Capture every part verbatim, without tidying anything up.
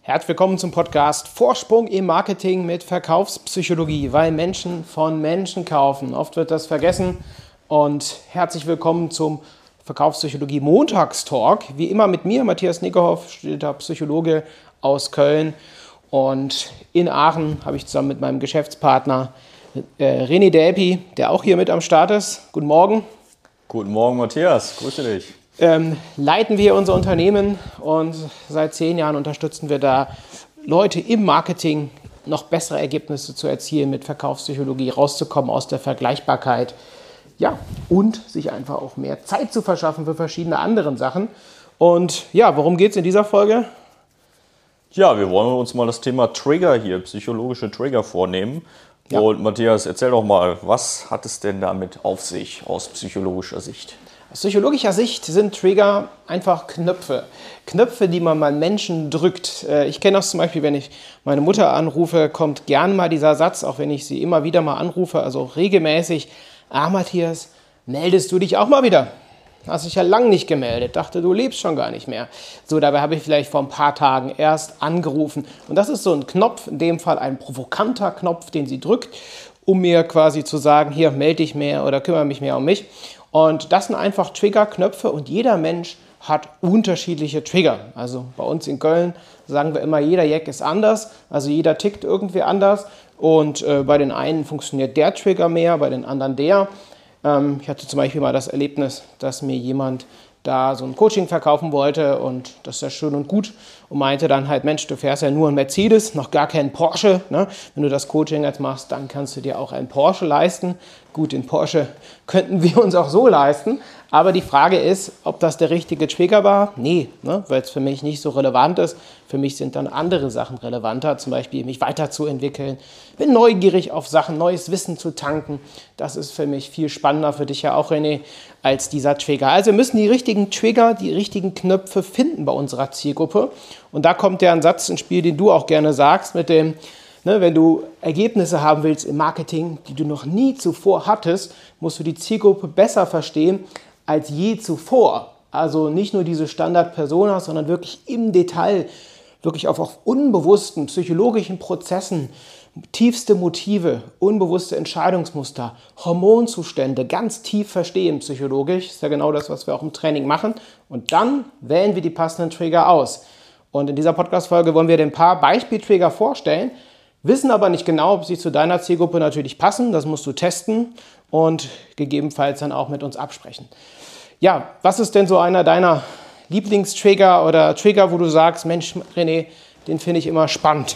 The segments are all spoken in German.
Herzlich willkommen zum Podcast Vorsprung im Marketing mit Verkaufspsychologie, weil Menschen von Menschen kaufen. Oft wird das vergessen und herzlich willkommen zum Verkaufspsychologie Montagstalk. Wie immer mit mir, Matthias Nickerhoff, studierter Psychologe aus Köln, und in Aachen habe ich zusammen mit meinem Geschäftspartner äh, René Delpy, der auch hier mit am Start ist. Guten Morgen. Guten Morgen, Matthias. Grüße dich. Ähm, leiten wir unser Unternehmen und seit zehn Jahren unterstützen wir da Leute im Marketing, noch bessere Ergebnisse zu erzielen, mit Verkaufspsychologie rauszukommen aus der Vergleichbarkeit, ja, und sich einfach auch mehr Zeit zu verschaffen für verschiedene andere Sachen. Und ja, worum geht es in dieser Folge? Ja, wir wollen uns mal das Thema Trigger hier, psychologische Trigger vornehmen. Ja. Und Matthias, erzähl doch mal, was hat es denn damit auf sich aus psychologischer Sicht? Aus psychologischer Sicht sind Trigger einfach Knöpfe. Knöpfe, die man mal Menschen drückt. Ich kenne das zum Beispiel, wenn ich meine Mutter anrufe, kommt gern mal dieser Satz, auch wenn ich sie immer wieder mal anrufe, also regelmäßig: Ah, Matthias, meldest du dich auch mal wieder? Hast dich ja lang nicht gemeldet, dachte, du lebst schon gar nicht mehr. So, dabei habe ich vielleicht vor ein paar Tagen erst angerufen. Und das ist so ein Knopf, in dem Fall ein provokanter Knopf, den sie drückt, um mir quasi zu sagen, hier, melde dich mehr oder kümmere mich mehr um mich. Und das sind einfach Triggerknöpfe und jeder Mensch hat unterschiedliche Trigger. Also bei uns in Köln sagen wir immer, jeder Jack ist anders, also jeder tickt irgendwie anders. Und äh, bei den einen funktioniert der Trigger mehr, bei den anderen der. Ähm, ich hatte zum Beispiel mal das Erlebnis, dass mir jemand da so ein Coaching verkaufen wollte, und das ist ja schön und gut, und meinte dann halt, Mensch, du fährst ja nur einen Mercedes, noch gar keinen Porsche, ne? Wenn du das Coaching jetzt machst, dann kannst du dir auch einen Porsche leisten. Gut, den Porsche könnten wir uns auch so leisten, aber die Frage ist, ob das der richtige Trigger war? Nee, ne? Weil es für mich nicht so relevant ist. Für mich sind dann andere Sachen relevanter, zum Beispiel mich weiterzuentwickeln, bin neugierig auf Sachen, neues Wissen zu tanken. Das ist für mich viel spannender, für dich ja auch, René, als dieser Trigger. Also wir müssen die richtigen Trigger, die richtigen Knöpfe finden bei unserer Zielgruppe. Und da kommt ja ein Satz ins Spiel, den du auch gerne sagst, mit dem, ne, wenn du Ergebnisse haben willst im Marketing, die du noch nie zuvor hattest, musst du die Zielgruppe besser verstehen als je zuvor. Also nicht nur diese Standard-Persona, sondern wirklich im Detail, wirklich auf, auf unbewussten psychologischen Prozessen, tiefste Motive, unbewusste Entscheidungsmuster, Hormonzustände ganz tief verstehen psychologisch. Das ist ja genau das, was wir auch im Training machen. Und dann wählen wir die passenden Trigger aus. Und in dieser Podcast-Folge wollen wir dir ein paar Beispieltrigger vorstellen, wissen aber nicht genau, ob sie zu deiner Zielgruppe natürlich passen. Das musst du testen und gegebenenfalls dann auch mit uns absprechen. Ja, was ist denn so einer deiner Lieblingstrigger oder Trigger, wo du sagst, Mensch, René, den finde ich immer spannend?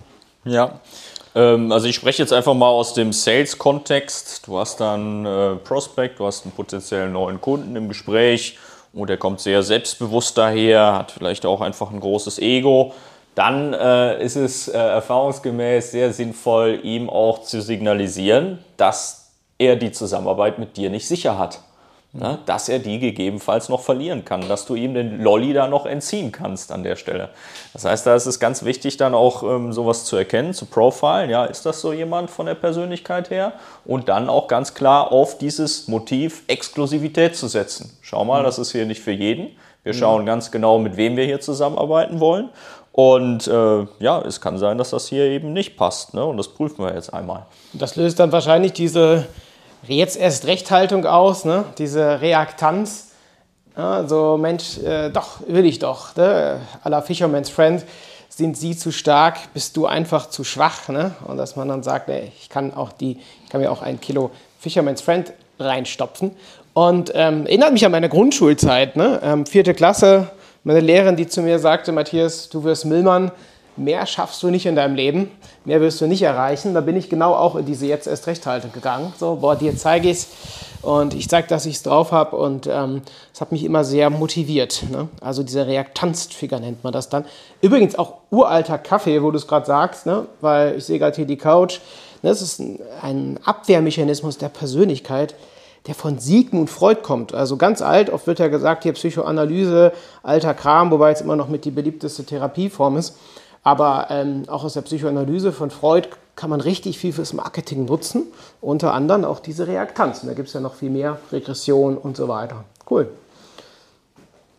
Ja, ähm, also ich spreche jetzt einfach mal aus dem Sales-Kontext. Du hast dann äh, Prospect, du hast einen potenziellen neuen Kunden im Gespräch und der kommt sehr selbstbewusst daher, hat vielleicht auch einfach ein großes Ego. Dann äh, ist es äh, erfahrungsgemäß sehr sinnvoll, ihm auch zu signalisieren, dass er die Zusammenarbeit mit dir nicht sicher hat. Ne? Dass er die gegebenenfalls noch verlieren kann, dass du ihm den Lolli da noch entziehen kannst an der Stelle. Das heißt, da ist es ganz wichtig, dann auch ähm, sowas zu erkennen, zu profilen. Ja, ist das so jemand von der Persönlichkeit her? Und dann auch ganz klar auf dieses Motiv Exklusivität zu setzen. Schau mal, das ist hier nicht für jeden. Wir schauen ganz genau, mit wem wir hier zusammenarbeiten wollen. Und äh, ja, es kann sein, dass das hier eben nicht passt. Ne? Und das prüfen wir jetzt einmal. Das löst dann wahrscheinlich diese jetzt erst Rechthaltung aus, ne? Diese Reaktanz. Ja, so, Mensch, äh, doch, will ich doch. Ne? À la Fisherman's Friend, sind sie zu stark, bist du einfach zu schwach. Ne? Und dass man dann sagt, ey, ich kann auch die, ich kann mir auch ein Kilo Fisherman's Friend reinstopfen. Und ähm, erinnert mich an meine Grundschulzeit, ne? ähm, vierte Klasse, meine Lehrerin, die zu mir sagte, Matthias, du wirst Müllmann, mehr schaffst du nicht in deinem Leben, mehr wirst du nicht erreichen. Da bin ich genau auch in diese jetzt erst Rechthaltung gegangen. So, boah, dir zeige ich es und ich zeige, dass ich es drauf habe, und ähm, das hat mich immer sehr motiviert. Ne? Also dieser Reaktanztrigger nennt man das dann. Übrigens auch uralter Kaffee, wo du es gerade sagst, ne? Weil ich sehe gerade hier die Couch. Das ist ein, ein Abwehrmechanismus der Persönlichkeit, der von Sigmund Freud kommt. Also ganz alt, oft wird ja gesagt, hier Psychoanalyse, alter Kram, wobei es immer noch mit die beliebteste Therapieform ist. Aber ähm, auch aus der Psychoanalyse von Freud kann man richtig viel fürs Marketing nutzen. Unter anderem auch diese Reaktanzen. Da gibt es ja noch viel mehr, Regression und so weiter. Cool.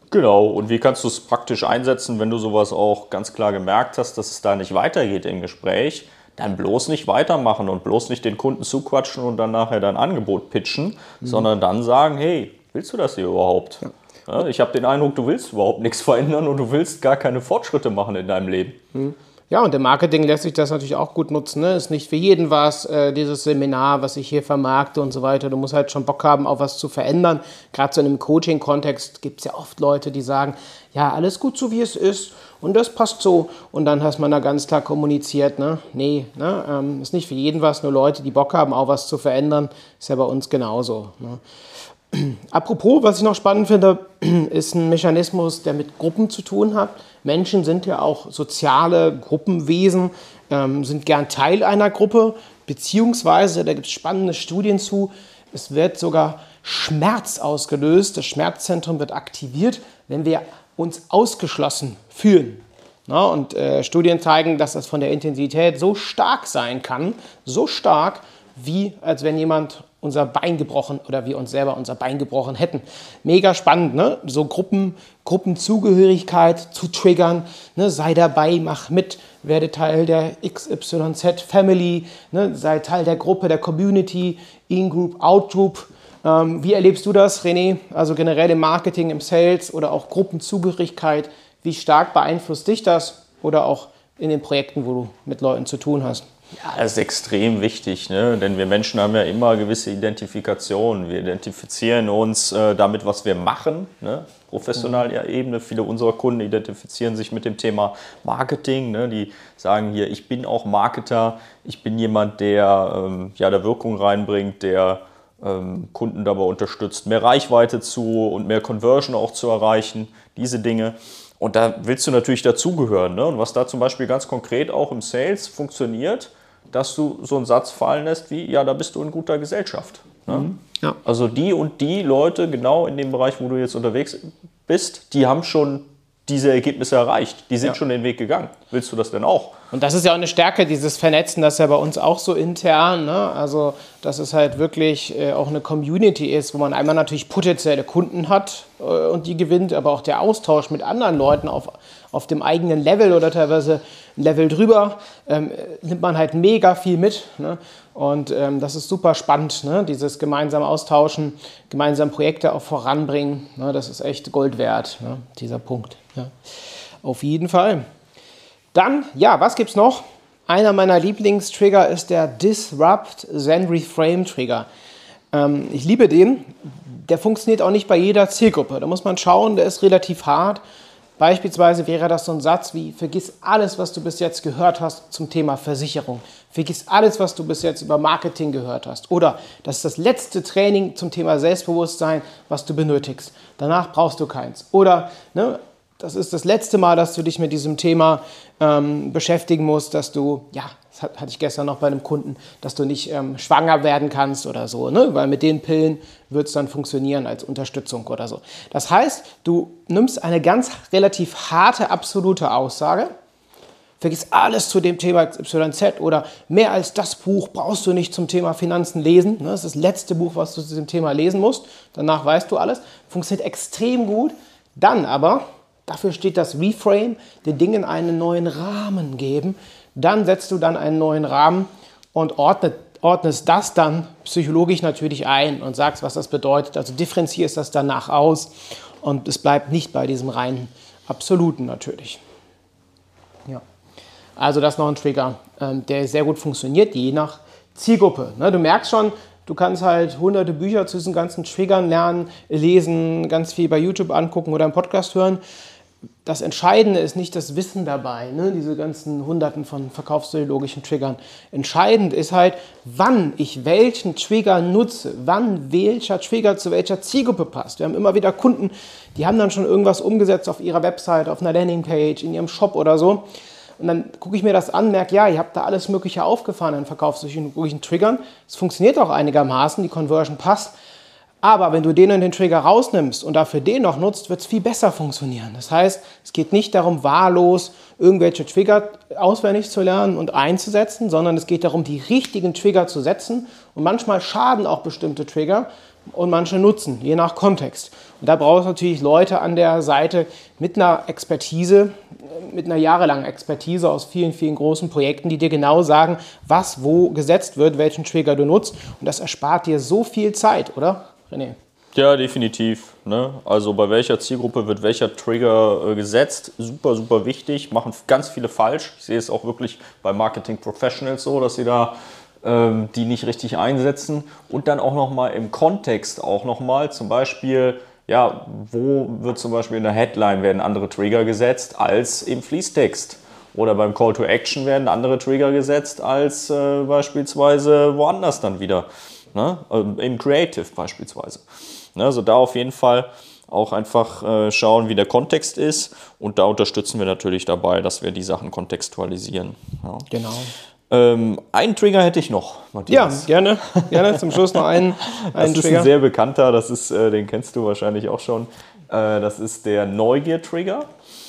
Genau, und wie kannst du es praktisch einsetzen, wenn du sowas auch ganz klar gemerkt hast, dass es da nicht weitergeht im Gespräch? Dann bloß nicht weitermachen und bloß nicht den Kunden zuquatschen und dann nachher dein Angebot pitchen, mhm. sondern dann sagen, hey, willst du das hier überhaupt? Ja. Ja, ich habe den Eindruck, du willst überhaupt nichts verändern und du willst gar keine Fortschritte machen in deinem Leben. Mhm. Ja, und im Marketing lässt sich das natürlich auch gut nutzen. Ne? Ist nicht für jeden was, äh, dieses Seminar, was ich hier vermarkte und so weiter. Du musst halt schon Bock haben, auch was zu verändern. Gerade so in einem Coaching-Kontext gibt es ja oft Leute, die sagen, ja, alles gut so, wie es ist und das passt so. Und dann hast man da ganz klar kommuniziert, ne? Nee, ne? Ähm, ist nicht für jeden was, nur Leute, die Bock haben, auch was zu verändern. Ist ja bei uns genauso. Ne? Apropos, was ich noch spannend finde, ist ein Mechanismus, der mit Gruppen zu tun hat. Menschen sind ja auch soziale Gruppenwesen, ähm, sind gern Teil einer Gruppe, beziehungsweise, da gibt es spannende Studien zu, es wird sogar Schmerz ausgelöst, das Schmerzzentrum wird aktiviert, wenn wir uns ausgeschlossen fühlen. Na, und äh, Studien zeigen, dass das von der Intensität so stark sein kann, so stark, wie als wenn jemand unser Bein gebrochen oder wir uns selber unser Bein gebrochen hätten. Mega spannend, ne? So Gruppen, Gruppenzugehörigkeit zu triggern, ne? Sei dabei, mach mit, werde Teil der X Y Z Family, ne? Sei Teil der Gruppe, der Community, In-Group, Out-Group. Ähm, wie erlebst du das, René? Also generell im Marketing, im Sales oder auch Gruppenzugehörigkeit. Wie stark beeinflusst dich das oder auch in den Projekten, wo du mit Leuten zu tun hast? Ja, das ist extrem wichtig, ne? Denn wir Menschen haben ja immer gewisse Identifikationen. Wir identifizieren uns äh, damit, was wir machen, ne? Professioneller mhm. Ebene. Viele unserer Kunden identifizieren sich mit dem Thema Marketing. Ne? Die sagen hier, ich bin auch Marketer, ich bin jemand, der ähm, ja, da Wirkung reinbringt, der ähm, Kunden dabei unterstützt, mehr Reichweite zu und mehr Conversion auch zu erreichen, diese Dinge. Und da willst du natürlich dazugehören. Ne? Und was da zum Beispiel ganz konkret auch im Sales funktioniert, dass du so einen Satz fallen lässt wie, ja, da bist du in guter Gesellschaft. Ne? Mhm. Ja. Also die und die Leute genau in dem Bereich, wo du jetzt unterwegs bist, die haben schon diese Ergebnisse erreicht. Die sind ja. schon den Weg gegangen. Willst du das denn auch? Und das ist ja auch eine Stärke, dieses Vernetzen, das ist ja bei uns auch so intern. Ne? Also, dass es halt wirklich äh, auch eine Community ist, wo man einmal natürlich potenzielle Kunden hat äh, und die gewinnt, aber auch der Austausch mit anderen Leuten auf, auf dem eigenen Level oder teilweise ein Level drüber, ähm, nimmt man halt mega viel mit. Ne? Und ähm, das ist super spannend, ne? Dieses gemeinsame Austauschen, gemeinsam Projekte auch voranbringen. Ne? Das ist echt Gold wert, ne? Dieser Punkt. Ja. Auf jeden Fall. Dann, ja, was gibt's noch? Einer meiner Lieblingstrigger ist der Disrupt Then Reframe Trigger. Ähm, ich liebe den. Der funktioniert auch nicht bei jeder Zielgruppe. Da muss man schauen, der ist relativ hart. Beispielsweise wäre das so ein Satz wie, vergiss alles, was du bis jetzt gehört hast zum Thema Versicherung. Vergiss alles, was du bis jetzt über Marketing gehört hast. Oder das ist das letzte Training zum Thema Selbstbewusstsein, was du benötigst. Danach brauchst du keins. Oder, ne, das ist das letzte Mal, dass du dich mit diesem Thema ähm, beschäftigen musst, dass du, ja, das hatte ich gestern noch bei einem Kunden, dass du nicht ähm, schwanger werden kannst oder so, ne? Weil mit den Pillen wird es dann funktionieren als Unterstützung oder so. Das heißt, du nimmst eine ganz relativ harte, absolute Aussage, vergiss alles zu dem Thema X Y Z oder mehr als das Buch brauchst du nicht zum Thema Finanzen lesen. Das ist das letzte Buch, was du zu dem Thema lesen musst. Danach weißt du alles. Funktioniert extrem gut. Dann aber, dafür steht das Reframe, den Dingen einen neuen Rahmen geben. Dann setzt du dann einen neuen Rahmen und ordnet, ordnest das dann psychologisch natürlich ein und sagst, was das bedeutet. Also differenzierst das danach aus und es bleibt nicht bei diesem reinen Absoluten natürlich. Ja. Also das ist noch ein Trigger, der sehr gut funktioniert, je nach Zielgruppe. Du merkst schon, du kannst halt hunderte Bücher zu diesen ganzen Triggern lernen, lesen, ganz viel bei YouTube angucken oder einen Podcast hören. Das Entscheidende ist nicht das Wissen dabei, ne? Diese ganzen Hunderten von verkaufspsychologischen Triggern. Entscheidend ist halt, wann ich welchen Trigger nutze, wann welcher Trigger zu welcher Zielgruppe passt. Wir haben immer wieder Kunden, die haben dann schon irgendwas umgesetzt auf ihrer Website, auf einer Landingpage, in ihrem Shop oder so. Und dann gucke ich mir das an, merke, ja, ihr habt da alles Mögliche aufgefahren an verkaufspsychologischen Triggern. Es funktioniert auch einigermaßen, die Conversion passt. Aber wenn du den und den Trigger rausnimmst und dafür den noch nutzt, wird es viel besser funktionieren. Das heißt, es geht nicht darum, wahllos irgendwelche Trigger auswendig zu lernen und einzusetzen, sondern es geht darum, die richtigen Trigger zu setzen. Und manchmal schaden auch bestimmte Trigger, und manche nutzen, je nach Kontext. Und da braucht es natürlich Leute an der Seite mit einer Expertise, mit einer jahrelangen Expertise aus vielen, vielen großen Projekten, die dir genau sagen, was wo gesetzt wird, welchen Trigger du nutzt. Und das erspart dir so viel Zeit, oder, René? Ja, definitiv. Ne? Also bei welcher Zielgruppe wird welcher Trigger äh, gesetzt? Super, super wichtig. Machen ganz viele falsch. Ich sehe es auch wirklich bei Marketing Professionals so, dass sie da ähm, die nicht richtig einsetzen. Und dann auch nochmal im Kontext auch nochmal, zum Beispiel, ja, wo wird zum Beispiel in der Headline werden andere Trigger gesetzt als im Fließtext? Oder beim Call to Action werden andere Trigger gesetzt als äh, beispielsweise woanders dann wieder. Ne? Im Creative beispielsweise. Ne? Also da auf jeden Fall auch einfach äh, schauen, wie der Kontext ist, und da unterstützen wir natürlich dabei, dass wir die Sachen kontextualisieren. Ja. Genau. Ähm, einen Trigger hätte ich noch, Matthias. Ja, gerne. Gerne zum Schluss noch einen, einen das ist Trigger. Ein sehr bekannter, das ist, äh, den kennst du wahrscheinlich auch schon. Äh, das ist der Neugier-Trigger.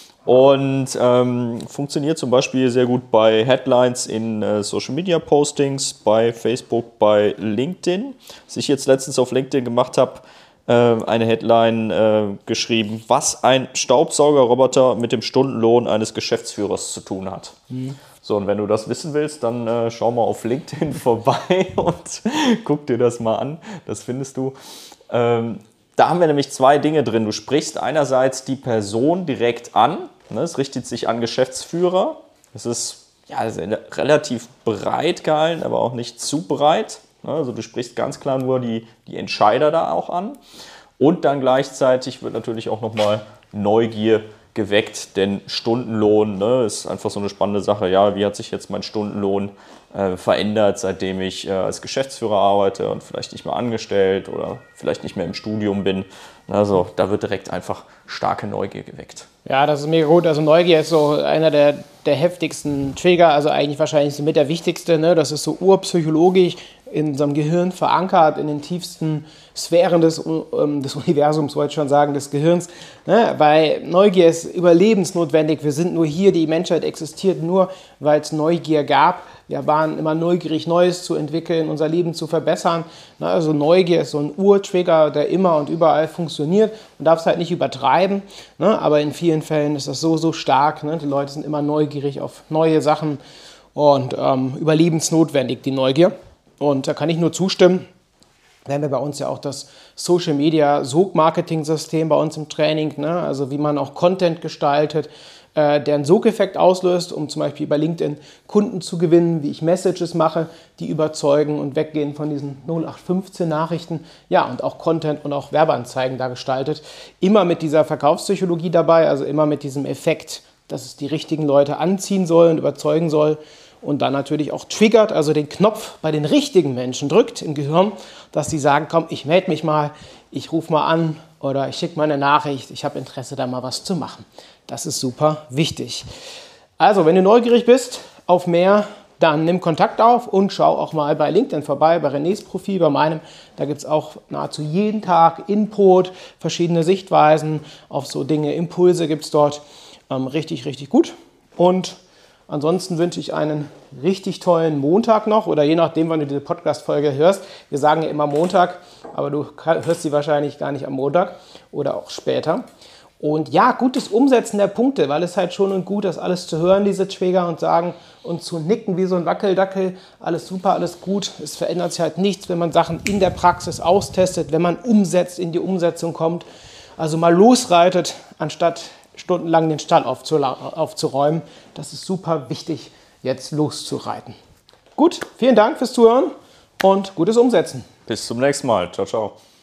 Und ähm, funktioniert zum Beispiel sehr gut bei Headlines in äh, Social Media Postings, bei Facebook, bei LinkedIn. Was ich jetzt letztens auf LinkedIn gemacht habe, äh, eine Headline äh, geschrieben, was ein Staubsaugerroboter mit dem Stundenlohn eines Geschäftsführers zu tun hat. Mhm. So, und wenn du das wissen willst, dann äh, schau mal auf LinkedIn vorbei und guck dir das mal an. Das findest du. Ähm, Da haben wir nämlich zwei Dinge drin. Du sprichst einerseits die Person direkt an. Ne, es richtet sich an Geschäftsführer. Es ist ja, relativ breit gehalten, aber auch nicht zu breit. Ne, also du sprichst ganz klar nur die, die Entscheider da auch an. Und dann gleichzeitig wird natürlich auch nochmal Neugier geweckt, denn Stundenlohn, ne, ist einfach so eine spannende Sache. Ja, wie hat sich jetzt mein Stundenlohn äh, verändert, seitdem ich äh, als Geschäftsführer arbeite und vielleicht nicht mehr angestellt oder vielleicht nicht mehr im Studium bin. Also da wird direkt einfach starke Neugier geweckt. Ja, das ist mega gut. Also Neugier ist so einer der, der heftigsten Trigger, also eigentlich wahrscheinlich mit der wichtigste. Ne? Das ist so urpsychologisch in unserem Gehirn verankert, in den tiefsten Sphären des, ähm, des Universums, wollte ich schon sagen, des Gehirns. Ne? Weil Neugier ist überlebensnotwendig. Wir sind nur hier, die Menschheit existiert nur, weil es Neugier gab. Wir waren immer neugierig, Neues zu entwickeln, unser Leben zu verbessern. Ne? Also Neugier ist so ein Urtrigger, der immer und überall funktioniert. Man darf es halt nicht übertreiben, ne? Aber in vielen Fällen ist das so, so stark. Ne? Die Leute sind immer neugierig auf neue Sachen und ähm, überlebensnotwendig, die Neugier. Und da kann ich nur zustimmen. Da haben wir bei uns ja auch das Social Media Sog-Marketing-System bei uns im Training, ne? Also wie man auch Content gestaltet, äh, der einen Sog-Effekt auslöst, um zum Beispiel bei LinkedIn Kunden zu gewinnen, wie ich Messages mache, die überzeugen und weggehen von diesen null acht fünfzehn Nachrichten. Ja, und auch Content und auch Werbeanzeigen da gestaltet. Immer mit dieser Verkaufspsychologie dabei, also immer mit diesem Effekt, dass es die richtigen Leute anziehen soll und überzeugen soll. Und dann natürlich auch triggert, also den Knopf bei den richtigen Menschen drückt im Gehirn, dass sie sagen, komm, ich melde mich mal, ich rufe mal an oder ich schicke mal eine Nachricht, ich habe Interesse, da mal was zu machen. Das ist super wichtig. Also, wenn du neugierig bist auf mehr, dann nimm Kontakt auf und schau auch mal bei LinkedIn vorbei, bei Renés Profil, bei meinem. Da gibt es auch nahezu jeden Tag Input, verschiedene Sichtweisen auf so Dinge, Impulse gibt es dort. Ähm, richtig, richtig gut. Und ansonsten wünsche ich einen richtig tollen Montag noch oder je nachdem, wann du diese Podcast-Folge hörst. Wir sagen ja immer Montag, aber du hörst sie wahrscheinlich gar nicht am Montag oder auch später. Und ja, gutes Umsetzen der Punkte, weil es halt schon und gut, das alles zu hören, diese Trigger, und sagen und zu nicken wie so ein Wackeldackel, alles super, alles gut. Es verändert sich halt nichts, wenn man Sachen in der Praxis austestet, wenn man umsetzt, in die Umsetzung kommt. Also mal losreitet, anstatt stundenlang den Stall aufzuräumen. Das ist super wichtig, jetzt loszureiten. Gut, vielen Dank fürs Zuhören und gutes Umsetzen. Bis zum nächsten Mal. Ciao, ciao.